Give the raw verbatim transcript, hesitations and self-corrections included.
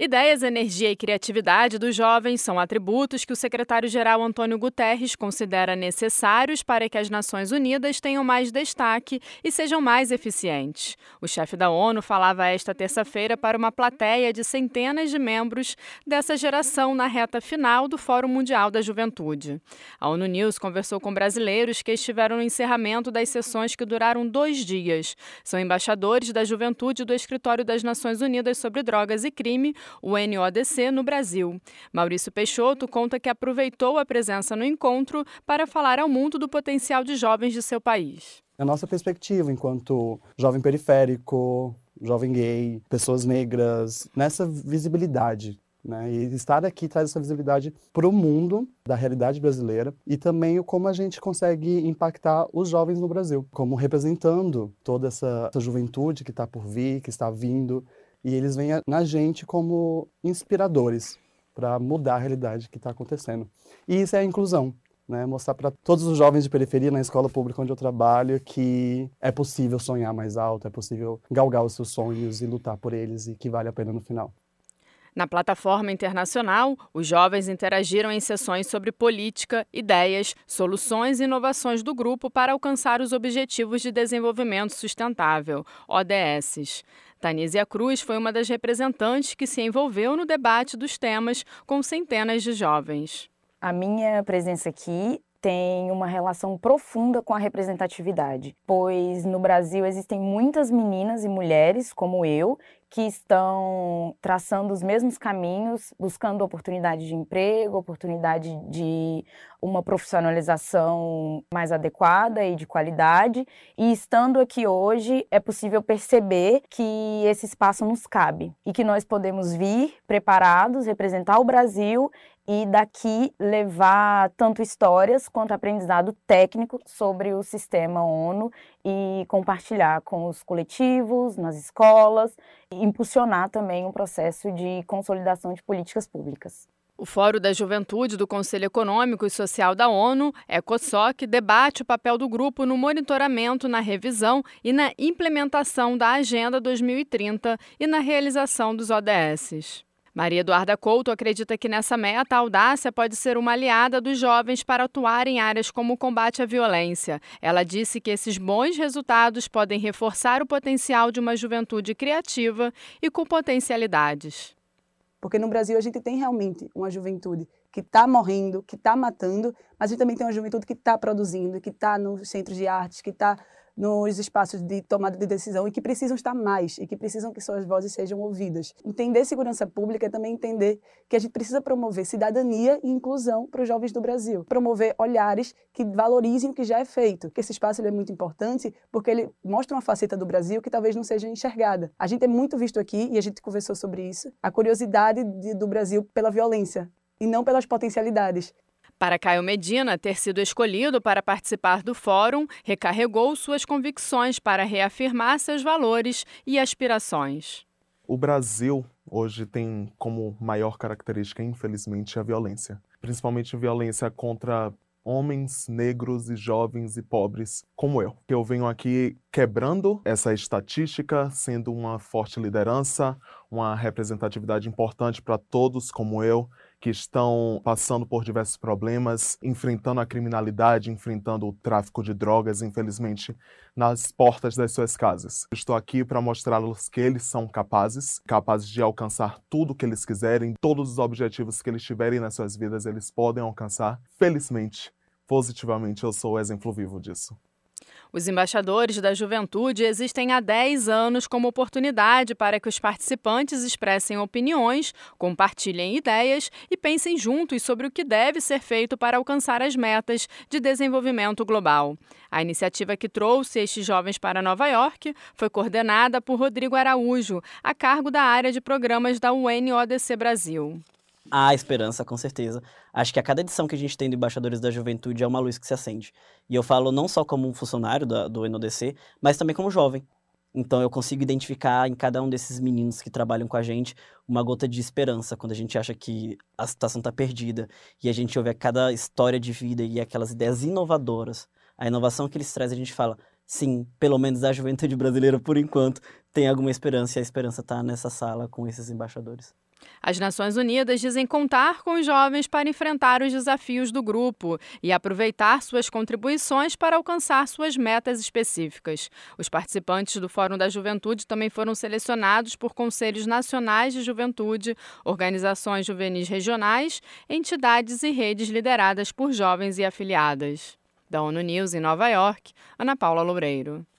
Ideias, energia e criatividade dos jovens são atributos que o secretário-geral Antônio Guterres considera necessários para que as Nações Unidas tenham mais destaque e sejam mais eficientes. O chefe da ONU falava esta terça-feira para uma plateia de centenas de membros dessa geração na reta final do Fórum Mundial da Juventude. A ONU News conversou com brasileiros que estiveram no encerramento das sessões que duraram dois dias. São embaixadores da juventude do Escritório das Nações Unidas sobre Drogas e Crime, o N O D C, no Brasil. Maurício Peixoto conta que aproveitou a presença no encontro para falar ao mundo do potencial de jovens de seu país. A nossa perspectiva enquanto jovem periférico, jovem gay, pessoas negras, nessa visibilidade, né? E estar aqui traz essa visibilidade para o mundo da realidade brasileira e também o como a gente consegue impactar os jovens no Brasil, como representando toda essa, essa juventude que está por vir, que está vindo. E eles vêm na gente como inspiradores para mudar a realidade que está acontecendo. E isso é a inclusão, né? Mostrar para todos os jovens de periferia na escola pública onde eu trabalho que é possível sonhar mais alto, é possível galgar os seus sonhos e lutar por eles e que vale a pena no final. Na plataforma internacional, os jovens interagiram em sessões sobre política, ideias, soluções e inovações do grupo para alcançar os Objetivos de Desenvolvimento Sustentável, O D S. Tanísia Cruz foi uma das representantes que se envolveu no debate dos temas com centenas de jovens. A minha presença aqui tem uma relação profunda com a representatividade, pois no Brasil existem muitas meninas e mulheres como eu que estão traçando os mesmos caminhos, buscando oportunidade de emprego, oportunidade de uma profissionalização mais adequada e de qualidade. E estando aqui hoje, é possível perceber que esse espaço nos cabe e que nós podemos vir preparados, representar o Brasil e daqui levar tanto histórias quanto aprendizado técnico sobre o sistema ONU e compartilhar com os coletivos, nas escolas e impulsionar também um processo de consolidação de políticas públicas. O Fórum da Juventude do Conselho Econômico e Social da ONU, ECOSOC, debate o papel do grupo no monitoramento, na revisão e na implementação da Agenda dois mil e trinta e na realização dos O D S. Maria Eduarda Couto acredita que nessa meta a audácia pode ser uma aliada dos jovens para atuar em áreas como o combate à violência. Ela disse que esses bons resultados podem reforçar o potencial de uma juventude criativa e com potencialidades. Porque no Brasil a gente tem realmente uma juventude que está morrendo, que está matando, mas a gente também tem uma juventude que está produzindo, que está nos centros de artes, que está nos espaços de tomada de decisão e que precisam estar mais, e que precisam que suas vozes sejam ouvidas. Entender segurança pública é também entender que a gente precisa promover cidadania e inclusão para os jovens do Brasil. Promover olhares que valorizem o que já é feito. Que esse espaço ele é muito importante porque ele mostra uma faceta do Brasil que talvez não seja enxergada. A gente é muito visto aqui, e a gente conversou sobre isso, a curiosidade de, do Brasil pela violência e não pelas potencialidades. Para Caio Medina, ter sido escolhido para participar do fórum recarregou suas convicções para reafirmar seus valores e aspirações. O Brasil hoje tem como maior característica, infelizmente, a violência. Principalmente violência contra homens, negros e jovens e pobres como eu. Eu venho aqui quebrando essa estatística, sendo uma forte liderança, uma representatividade importante para todos como eu, que estão passando por diversos problemas, enfrentando a criminalidade, enfrentando o tráfico de drogas, infelizmente, nas portas das suas casas. Estou aqui para mostrá-los que eles são capazes, capazes de alcançar tudo o que eles quiserem, todos os objetivos que eles tiverem nas suas vidas, eles podem alcançar. Felizmente, positivamente, eu sou o exemplo vivo disso. Os embaixadores da juventude existem há dez anos como oportunidade para que os participantes expressem opiniões, compartilhem ideias e pensem juntos sobre o que deve ser feito para alcançar as metas de desenvolvimento global. A iniciativa que trouxe estes jovens para Nova York foi coordenada por Rodrigo Araújo, a cargo da área de programas da U N O D C Brasil. Há esperança, com certeza. Acho que a cada edição que a gente tem do Embaixadores da Juventude é uma luz que se acende. E eu falo não só como um funcionário da, do N O D C, mas também como jovem. Então eu consigo identificar em cada um desses meninos que trabalham com a gente uma gota de esperança quando a gente acha que a situação está perdida. E a gente ouve a cada história de vida e aquelas ideias inovadoras. A inovação que eles trazem, a gente fala, sim, pelo menos a juventude brasileira, por enquanto, tem alguma esperança. E a esperança está nessa sala com esses embaixadores. As Nações Unidas dizem contar com os jovens para enfrentar os desafios do grupo e aproveitar suas contribuições para alcançar suas metas específicas. Os participantes do Fórum da Juventude também foram selecionados por conselhos nacionais de juventude, organizações juvenis regionais, entidades e redes lideradas por jovens e afiliadas. Da ONU News em Nova York, Ana Paula Loureiro.